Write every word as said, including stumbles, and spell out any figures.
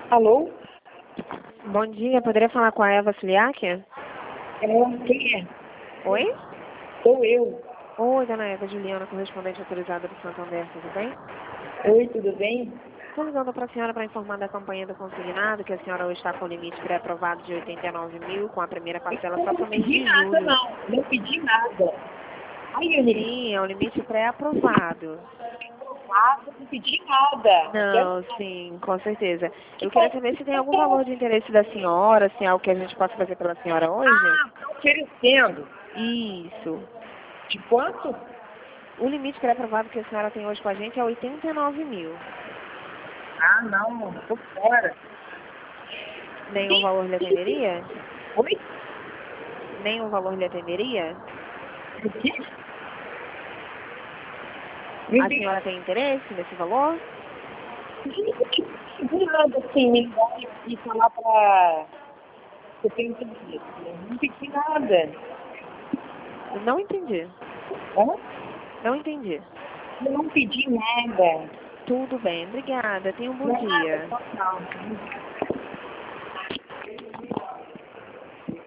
Alô? Bom dia, poderia falar com a Eva Ciliac? É, quem é? Oi? Sou eu. Oi, dona Eva, Juliana, correspondente autorizada do Santander, tudo bem? Oi, tudo bem? Estou ligando para a senhora para informar da campanha do consignado, que a senhora hoje está com o limite pré-aprovado de oitenta e nove mil, com a primeira parcela Eu só para não o mês pedi de nada, julho. não. Não pedi nada. Ai, Eunice, Sim, é o limite pré-aprovado. nada, não pedi nada. Não quero Não, nada. sim, com certeza. Que Eu queria bom, saber se tem eu algum tô- valor de interesse da senhora, se é algo que a gente possa fazer pela senhora hoje. Ah, tô oferecendo. Isso. De quanto? O limite pré-aprovado que a senhora tem hoje com a gente é oitenta e nove mil. Ah, não, tô fora. Nenhum valor lhe atenderia? Oi? Nenhum valor lhe atenderia? O quê? Me A diga. senhora tem interesse nesse valor? Do nada, assim, me ligar e falar pra... Eu tenho que dizer. Não pedi nada. Não entendi. Hã? Não entendi. Eu não pedi nada. Tudo bem, obrigada. Tenha um bom Nada, dia. total.